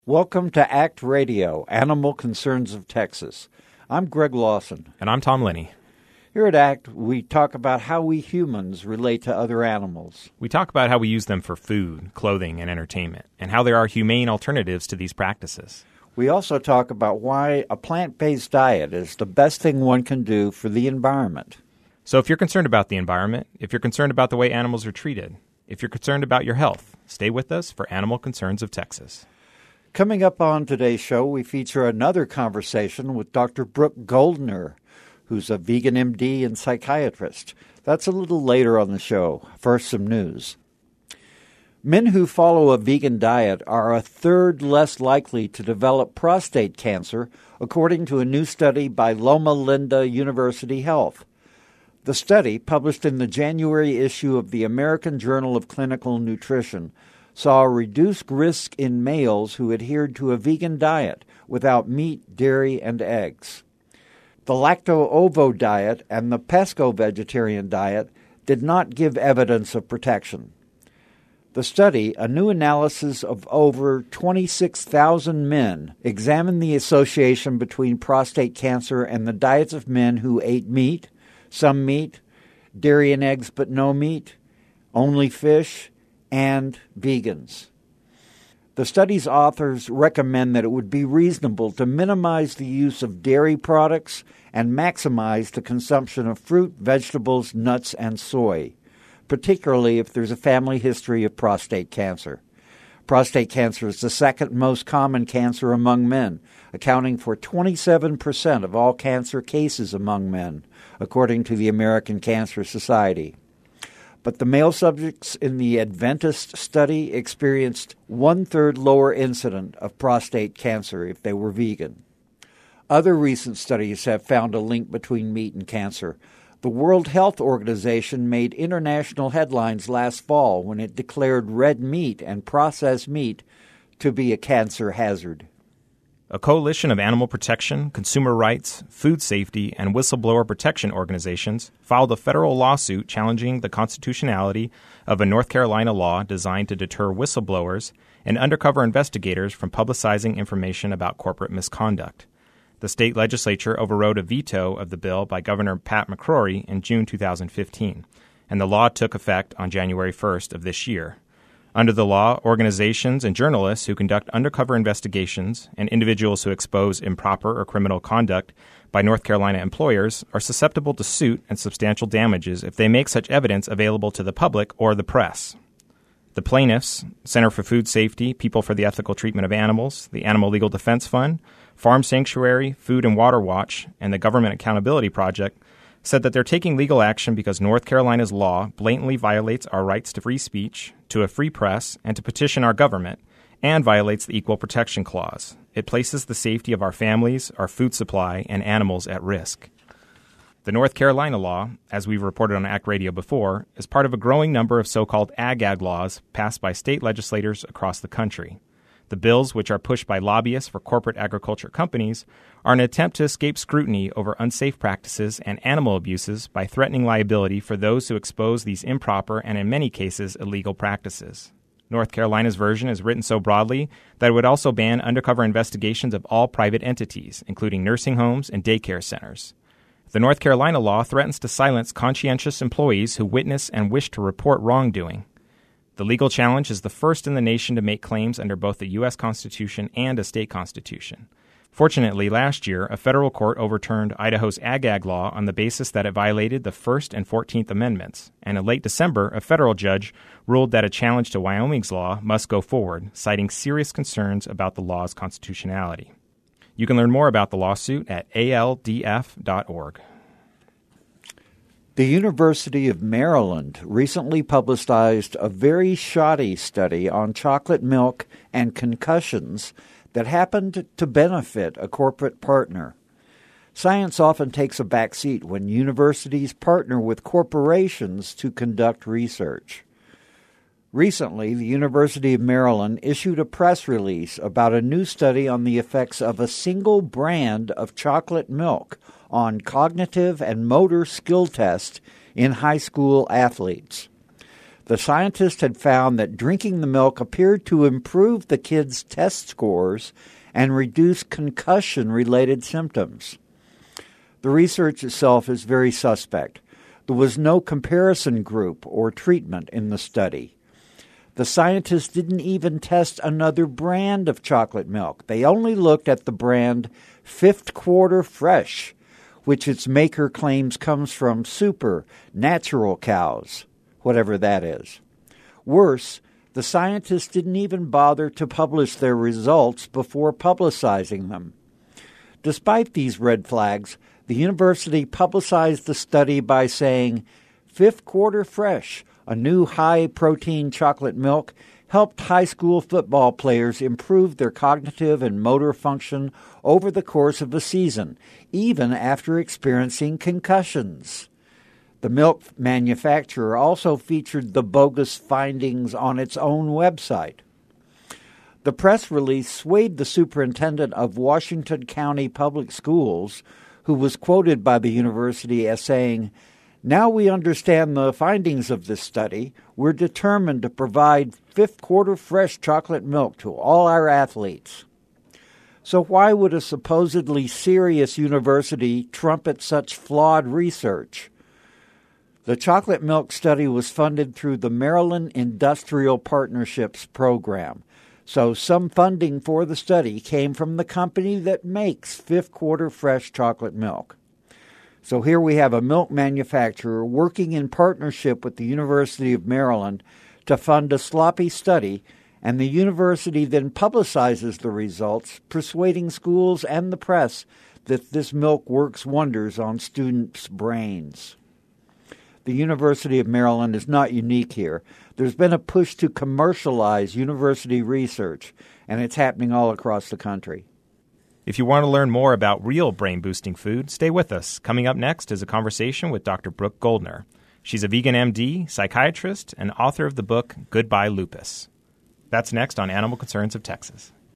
Welcome to ACT Radio, Animal Concerns of Texas. I'm Greg Lawson. And I'm Tom Linney. Here at ACT, we talk about how we humans relate to other animals. We talk about how we use them for food, clothing, and entertainment, and how there are humane alternatives to these practices. We also talk about why a plant-based diet is the best thing one can do for the environment. So if you're concerned about the environment, if you're concerned about the way animals are treated, if you're concerned about your health, stay with us for Animal Concerns of Texas. Coming up on today's show, we feature another conversation with Dr. Brooke Goldner, who's a vegan MD and psychiatrist. That's a little later on the show. First, some news. Men who follow a vegan diet are a third less likely to develop prostate cancer, according to a new study by Loma Linda University Health. The study, published in the January issue of the American Journal of Clinical Nutrition, saw a reduced risk in males who adhered to a vegan diet without meat, dairy, and eggs. The lacto-ovo diet and the pesco-vegetarian diet did not give evidence of protection. The study, a new analysis of over 26,000 men, examined the association between prostate cancer and the diets of men who ate meat, some meat, dairy and eggs but no meat, only fish, and vegans. The study's authors recommend that it would be reasonable to minimize the use of dairy products and maximize the consumption of fruit, vegetables, nuts, and soy, particularly if there's a family history of prostate cancer. Prostate cancer is the second most common cancer among men, accounting for 27% of all cancer cases among men, according to the American Cancer Society. But the male subjects in the Adventist study experienced one-third lower incidence of prostate cancer if they were vegan. Other recent studies have found a link between meat and cancer. The World Health Organization made international headlines last fall when it declared red meat and processed meat to be a cancer hazard. A coalition of animal protection, consumer rights, food safety, and whistleblower protection organizations filed a federal lawsuit challenging the constitutionality of a North Carolina law designed to deter whistleblowers and undercover investigators from publicizing information about corporate misconduct. The state legislature overrode a veto of the bill by Governor Pat McCrory in June 2015, and the law took effect on January 1st of this year. Under the law, organizations and journalists who conduct undercover investigations and individuals who expose improper or criminal conduct by North Carolina employers are susceptible to suit and substantial damages if they make such evidence available to the public or the press. The plaintiffs, Center for Food Safety, People for the Ethical Treatment of Animals, the Animal Legal Defense Fund, Farm Sanctuary, Food and Water Watch, and the Government Accountability Project, said that they're taking legal action because North Carolina's law blatantly violates our rights to free speech, to a free press, and to petition our government, and violates the Equal Protection Clause. It places the safety of our families, our food supply, and animals at risk. The North Carolina law, as we've reported on ACT Radio before, is part of a growing number of so-called ag laws passed by state legislators across the country. The bills, which are pushed by lobbyists for corporate agriculture companies, are an attempt to escape scrutiny over unsafe practices and animal abuses by threatening liability for those who expose these improper and, in many cases, illegal practices. North Carolina's version is written so broadly that it would also ban undercover investigations of all private entities, including nursing homes and daycare centers. The North Carolina law threatens to silence conscientious employees who witness and wish to report wrongdoing. The legal challenge is the first in the nation to make claims under both the U.S. Constitution and a state constitution. Fortunately, last year, a federal court overturned Idaho's ag law on the basis that it violated the First and 14th Amendments, and in late December, a federal judge ruled that a challenge to Wyoming's law must go forward, citing serious concerns about the law's constitutionality. You can learn more about the lawsuit at aldf.org. The University of Maryland recently publicized a very shoddy study on chocolate milk and concussions that happened to benefit a corporate partner. Science often takes a back seat when universities partner with corporations to conduct research. Recently, the University of Maryland issued a press release about a new study on the effects of a single brand of chocolate milk on cognitive and motor skill tests in high school athletes. The scientists had found that drinking the milk appeared to improve the kids' test scores and reduce concussion-related symptoms. The research itself is very suspect. There was no comparison group or treatment in the study. The scientists didn't even test another brand of chocolate milk. They only looked at the brand Fifth Quarter Fresh, which its maker claims comes from super natural cows, whatever that is. Worse, the scientists didn't even bother to publish their results before publicizing them. Despite these red flags, the university publicized the study by saying, Fifth Quarter Fresh, a new high-protein chocolate milk, helped high school football players improve their cognitive and motor function over the course of a season, even after experiencing concussions. The milk manufacturer also featured the bogus findings on its own website. The press release swayed the superintendent of Washington County Public Schools, who was quoted by the university as saying, "Now we understand the findings of this study. We're determined to provide Fifth Quarter Fresh chocolate milk to all our athletes." So why would a supposedly serious university trumpet such flawed research? The chocolate milk study was funded through the Maryland Industrial Partnerships Program, so some funding for the study came from the company that makes Fifth Quarter Fresh chocolate milk. So here we have a milk manufacturer working in partnership with the University of Maryland to fund a sloppy study, and the university then publicizes the results, persuading schools and the press that this milk works wonders on students' brains. The University of Maryland is not unique here. There's been a push to commercialize university research, and it's happening all across the country. If you want to learn more about real brain-boosting food, stay with us. Coming up next is a conversation with Dr. Brooke Goldner. She's a vegan MD, psychiatrist, and author of the book Goodbye Lupus. That's next on Animal Concerns of Texas.